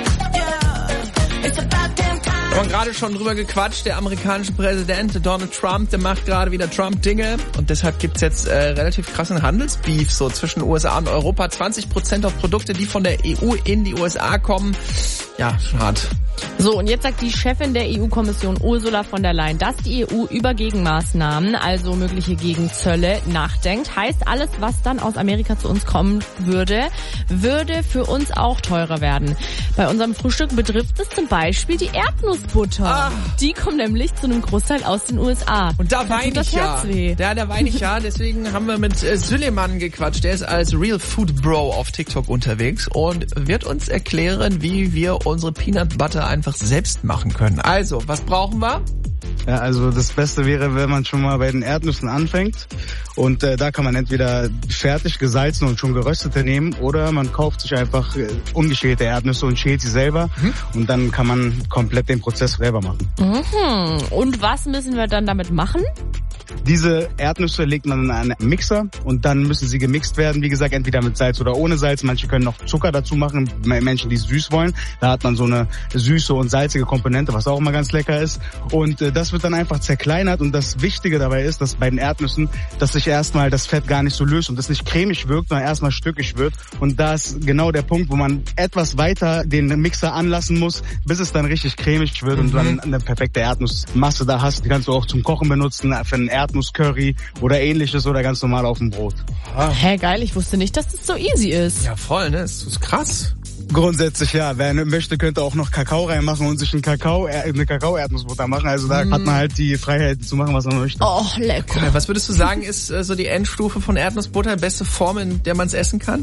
Yeah. It's about damn time. Wir haben gerade schon drüber gequatscht, der amerikanische Präsident Donald Trump, der macht gerade wieder Trump-Dinge und deshalb gibt's jetzt äh, relativ krassen Handelsbeef so zwischen U S A und Europa. zwanzig Prozent auf Produkte, die von der E U in die U S A kommen. Ja, schon hart. So, und jetzt sagt die Chefin der E U-Kommission Ursula von der Leyen, dass die E U über Gegenmaßnahmen, also mögliche Gegenzölle, nachdenkt. Heißt, alles, was dann aus Amerika zu uns kommen würde, würde für uns auch teurer werden. Bei unserem Frühstück betrifft es zum Beispiel die Erdnussbutter. Ah. Die kommt nämlich zu einem Großteil aus den U S A. Und da tut weine das ich ja. Herz weh. Da, da weine ich ja. Deswegen haben wir mit äh, Süleyman gequatscht. Der ist als Real Food Bro auf TikTok unterwegs und wird uns erklären, wie wir unsere Peanut Butter einfach selbst machen können. Also, was brauchen wir? Ja, also das Beste wäre, wenn man schon mal bei den Erdnüssen anfängt. Und äh, da kann man entweder fertig gesalzen und schon geröstete nehmen oder man kauft sich einfach äh, ungeschälte Erdnüsse und schält sie selber. Mhm. Und dann kann man komplett den Prozess selber machen. Mhm. Und was müssen wir dann damit machen? Diese Erdnüsse legt man in einen Mixer und dann müssen sie gemixt werden. Wie gesagt, entweder mit Salz oder ohne Salz. Manche können noch Zucker dazu machen, Menschen, die süß wollen. Da hat man so eine süße und salzige Komponente, was auch immer ganz lecker ist. Und äh, das wird dann einfach zerkleinert. Und das Wichtige dabei ist, dass bei den Erdnüssen, dass sich erstmal das Fett gar nicht so löst und das nicht cremig wirkt, sondern erstmal stückig wird. Und da ist genau der Punkt, wo man etwas weiter den Mixer anlassen muss, bis es dann richtig cremig wird, mhm, und dann eine perfekte Erdnussmasse da hast. Die kannst du auch zum Kochen benutzen, für einen Erdnusscurry oder ähnliches oder ganz normal auf dem Brot. Ah. Hä, geil, ich wusste nicht, dass das so easy ist. Ja, voll, ne? Das ist krass. Grundsätzlich ja. Wer möchte, könnte auch noch Kakao reinmachen und sich einen Kakao, eine Kakao-Erdnussbutter machen. Also da mm. hat man halt die Freiheit zu machen, was man möchte. Oh, lecker. Was würdest du sagen, ist äh, so die Endstufe von Erdnussbutter, beste Form, in der man es essen kann?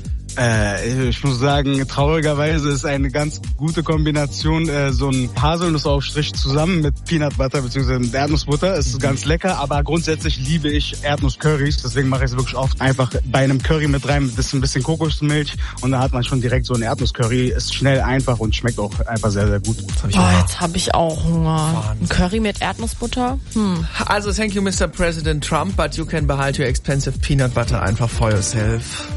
Äh, ich muss sagen, traurigerweise ist eine ganz gute Kombination äh, so ein Haselnussaufstrich zusammen mit Peanut Butter bzw. mit Erdnussbutter. Es ist mhm. ganz lecker, aber grundsätzlich liebe ich Erdnusscurrys, deswegen mache ich es wirklich oft einfach bei einem Curry mit rein, das ist ein bisschen Kokosmilch und da hat man schon direkt so ein Erdnusscurry. Ist schnell, einfach und schmeckt auch einfach sehr, sehr gut. Hab ich oh, jetzt habe ich auch Hunger. Wahnsinn. Ein Curry mit Erdnussbutter? Hm. Also thank you, Mister President Trump, but you can behold your expensive peanut butter einfach for yourself.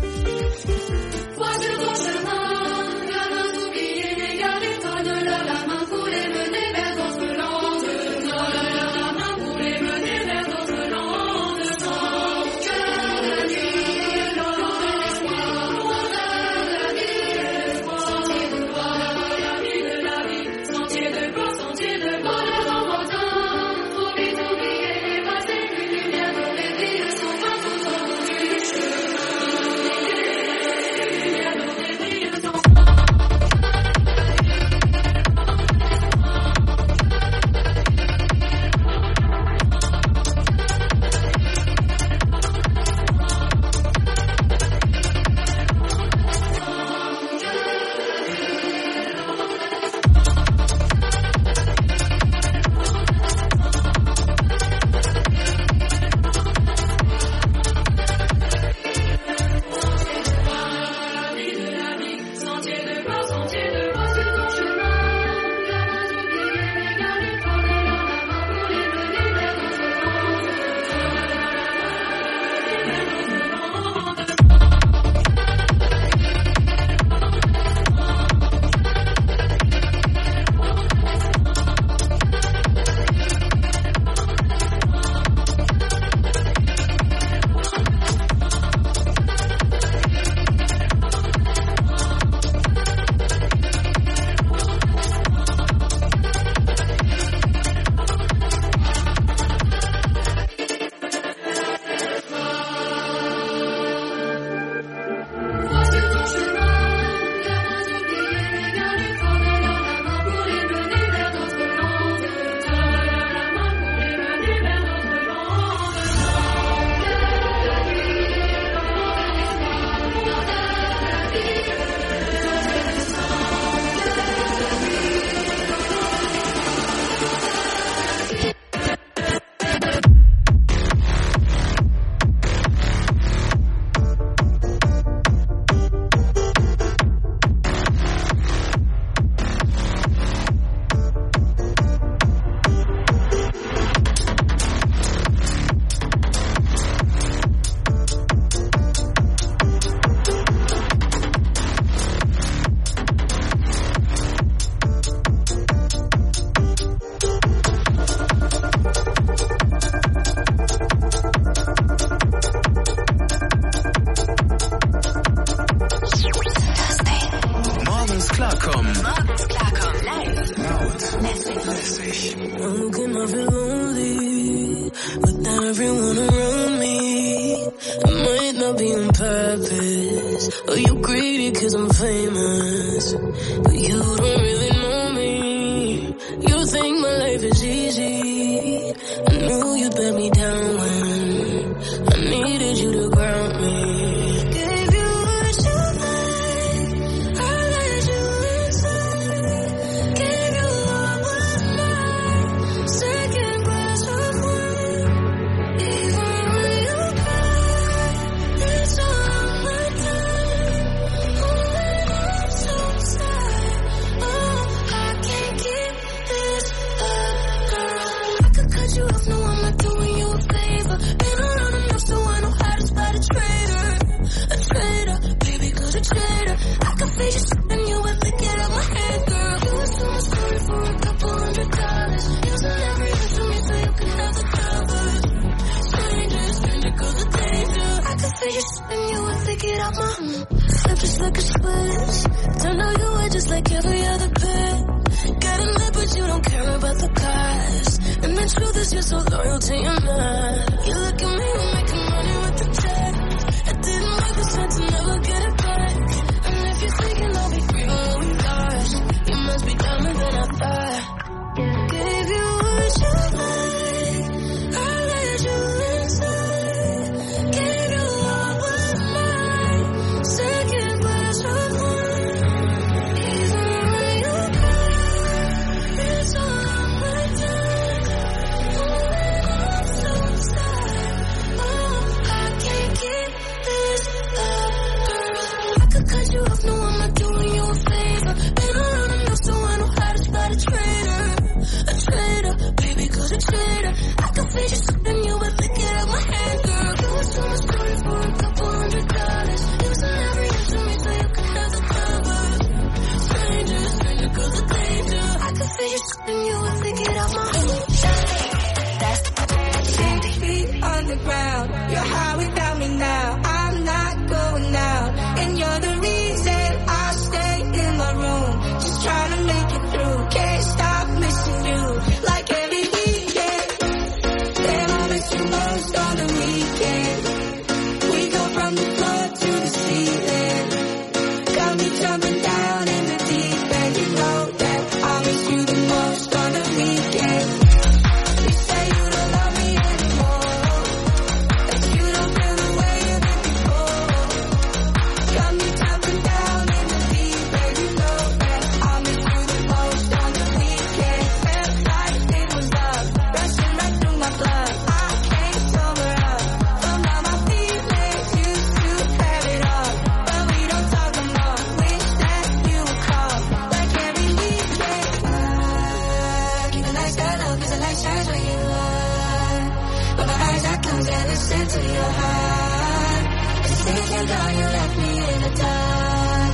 wanna be on purpose. Oh, you greedy cause I'm famous. But you don't really know me. You think my life is easy. I knew you'd let me down when I needed you to ground me. Gave you what you like, I let you inside. Gave you all one night, second glass of wine. Even when you cry, it's all my time. Holding on so tight, oh, I can't keep this up, girl. I could cut you off, no, I'm not doing you a favor. Been around enough so I know how to spot a traitor. A traitor, baby, cause a traitor. I can feel you slipping, you and pick it up my hand, girl. You was so much money for a couple hundred dollars. Using every inch of me so you can have the covers. Stranger, stranger, cause the danger. I can feel you slipping, you and pick it up my flip just like a switch. Don't know you were just like every other bitch. Got a lip, but you don't care about the cost. And the truth is you're so loyal to your man. You look at me, we're making money with the check. It didn't make the sense to never get it back. And if you're thinking I'll be free when we lost, you must be dumber than I thought. Gave you what you like, I let you inside. Gave you all one night, second glass of wine. Even when you cry, it's all my time. Holding on so tight, oh, I can't keep this up, girl. I could cut you off, no, I'm not doing you a favor. Been around enough so I know how to spot a traitor. A traitor, baby, cause a traitor. I can feel you slipping, you and pick it up my hand, girl. You was so much money for a couple hundred dollars. Using every inch of me so you can have the covers. Stranger, stranger, cause the danger. I can feel you slipping, you and pick it up my hand. Six feet on the ground. You're high without me now. I'm not going out. And you're the reason I stay in my room. Just trying to make it through. Can't stop missing you. Like every weekend. Damn, I miss you most on the weekend. We go from the floor to the ceiling. Got me jumping down in the deep end. You know that I miss you the most on the weekend. You say you don't love me anymore. That you don't feel the way you did before. Got me jumping down in the deep end. You know that I miss you the most on the weekend. Felt like it was love, rushing right through my blood. I can't sober up. Somehow my feelings used to have it all, but we don't talk no more. Wish that you would call, like every weekend. Keep the lights down low, 'cause the light shines when you lie. But my eyes are closed and listen to your heart. As you think you're gone, you left me in the dark.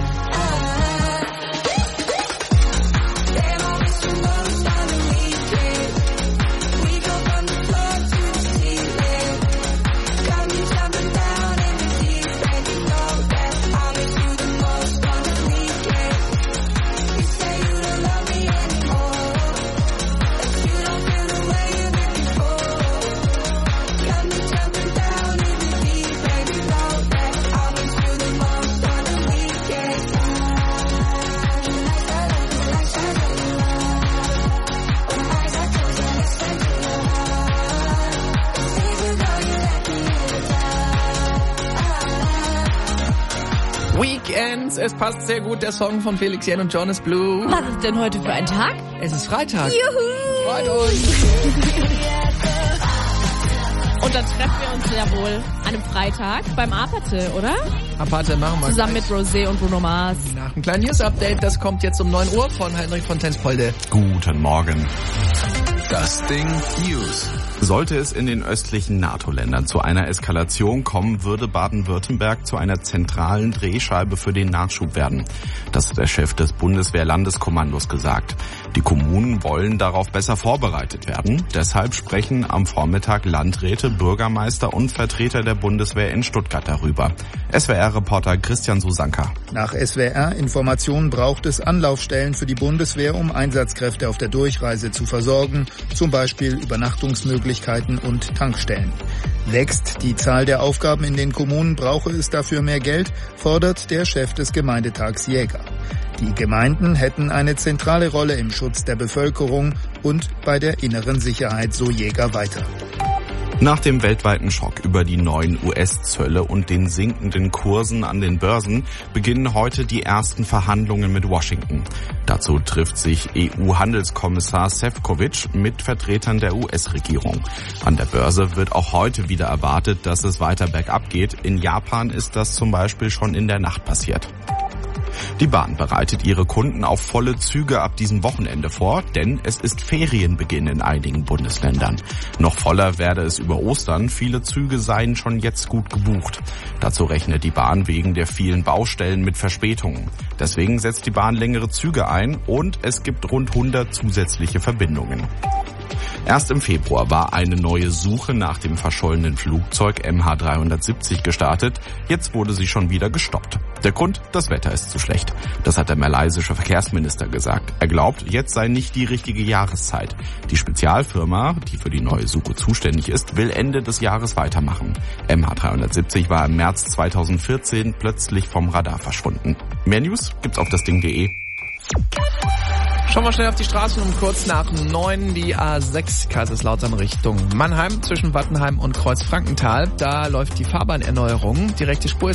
Damn, I miss you most on the weekend. We go from the floor to the ceiling. Got me jumping down in the deep end. You know that I miss you the most on the weekend. You say you don't love me anymore. That you don't feel the way you did before. Got me jumping down in the deep end. You know that I miss you the most on the weekend. Lights are low, 'cause the light shines on you. When my eyes are closed, I listen to your heart. As you go, you left me in the dark. Weekends, es passt sehr gut, der Song von Felix Jähn und Jonas Blue. Was ist denn heute für ein Tag? Es ist Freitag. Juhu! Freut uns. Und dann treffen wir uns ja wohl an einem Freitag beim Apate, oder? Aparte machen wir Zusammen gleich. mit Rosé und Bruno Mars. Nach einem kleinen News-Update, das kommt jetzt um neun Uhr von Heinrich von Tenspolde. Guten Morgen. Das Ding News. Sollte es in den östlichen NATO-Ländern zu einer Eskalation kommen, würde Baden-Württemberg zu einer zentralen Drehscheibe für den Nachschub werden. Das hat der Chef des Bundeswehr-Landeskommandos gesagt. Die Kommunen wollen darauf besser vorbereitet werden. Deshalb sprechen am Vormittag Landräte, Bürgermeister und Vertreter der Bundeswehr in Stuttgart darüber. S W R-Reporter Christian Susanka. Nach S W R-Informationen braucht es Anlaufstellen für die Bundeswehr, um Einsatzkräfte auf der Durchreise zu versorgen, zum Beispiel Übernachtungsmöglichkeiten und Tankstellen. Wächst die Zahl der Aufgaben in den Kommunen, brauche es dafür mehr Geld, fordert der Chef des Gemeindetags Jäger. Die Gemeinden hätten eine zentrale Rolle im Schutz der Bevölkerung und bei der inneren Sicherheit, so Jäger weiter. Nach dem weltweiten Schock über die neuen U S-Zölle und den sinkenden Kursen an den Börsen beginnen heute die ersten Verhandlungen mit Washington. Dazu trifft sich E U-Handelskommissar Šefčovič mit Vertretern der U S-Regierung. An der Börse wird auch heute wieder erwartet, dass es weiter bergab geht. In Japan ist das zum Beispiel schon in der Nacht passiert. Die Bahn bereitet ihre Kunden auf volle Züge ab diesem Wochenende vor, denn es ist Ferienbeginn in einigen Bundesländern. Noch voller werde es über Ostern, viele Züge seien schon jetzt gut gebucht. Dazu rechnet die Bahn wegen der vielen Baustellen mit Verspätungen. Deswegen setzt die Bahn längere Züge ein und es gibt rund hundert zusätzliche Verbindungen. Erst im Februar war eine neue Suche nach dem verschollenen Flugzeug M H dreihundertsiebzig gestartet. Jetzt wurde sie schon wieder gestoppt. Der Grund? Das Wetter ist zu schlecht. Das hat der malaysische Verkehrsminister gesagt. Er glaubt, jetzt sei nicht die richtige Jahreszeit. Die Spezialfirma, die für die neue Suche zuständig ist, will Ende des Jahres weitermachen. M H dreihundertsiebzig war im März zweitausendvierzehn plötzlich vom Radar verschwunden. Mehr News gibt's auf das Ding punkt de. Schauen wir schnell auf die Straßen um kurz nach neun, die A sechs Kaiserslautern Richtung Mannheim zwischen Wattenheim und Kreuzfrankenthal. Da läuft die Fahrbahnerneuerung. Direkte Spur ist